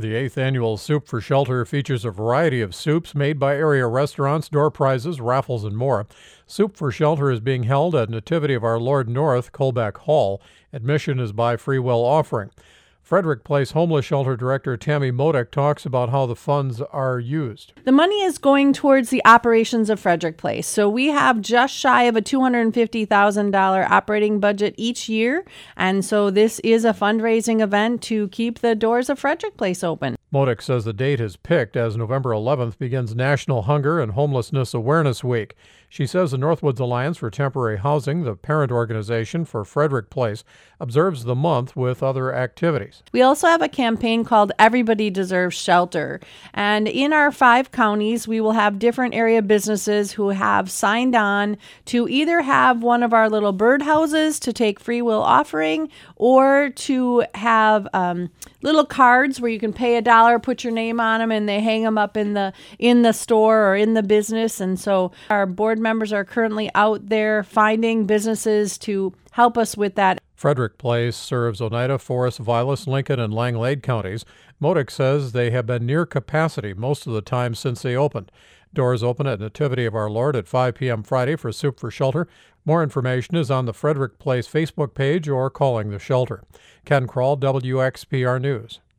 The 8th annual Soup for Shelter features a variety of soups made by area restaurants, door prizes, raffles, and more. Soup for Shelter is being held at Nativity of Our Lord North, Colbeck Hall. Admission is by free will offering. Frederick Place Homeless Shelter Director Tammy Modak talks about how the funds are used. The money is going towards the operations of Frederick Place. So we have just shy of a $250,000 operating budget each year. And so this is a fundraising event to keep the doors of Frederick Place open. Modak says the date is picked as November 11th begins National Hunger and Homelessness Awareness Week. She says the Northwoods Alliance for Temporary Housing, the parent organization for Frederick Place, observes the month with other activities. We also have a campaign called Everybody Deserves Shelter. And in our 5 counties, we will have different area businesses who have signed on to either have one of our little birdhouses to take free will offering or to have little cards where you can pay $1, put your name on them, and they hang them up in the store or in the business. And so our board members are currently out there finding businesses to help us with that. Frederick Place serves Oneida, Forest, Vilas, Lincoln, and Langlade counties. Modak says they have been near capacity most of the time since they opened. Doors open at Nativity of Our Lord at 5 p.m. Friday for Soup for Shelter. More information is on the Frederick Place Facebook page or calling the shelter. Ken Kroll, WXPR News.